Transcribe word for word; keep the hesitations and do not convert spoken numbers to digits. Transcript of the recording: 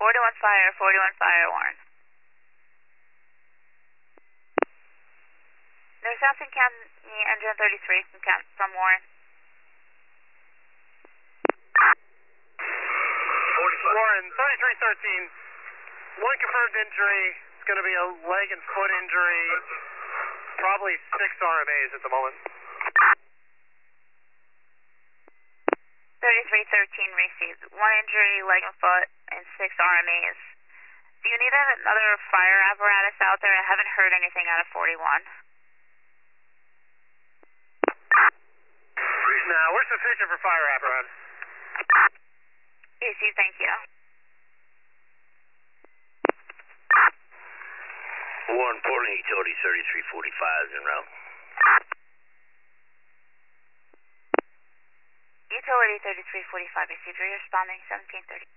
forty-one fire, forty-one fire, Warren. There's Southern County engine thirty-three from, from Warren. Warren, thirty-three thirteen, one confirmed injury. It's going to be a leg and foot injury, probably six R M As at the moment. thirty-three thirteen received one injury, leg and foot, and six R M As. Do you need another fire apparatus out there? I haven't heard anything out of forty-one. No, we're sufficient for fire apparatus. Easy, thank you. Warren, Portland Utility thirty-three forty-five is en route. Utility thirty-three forty-five received. You're responding seventeen thirty.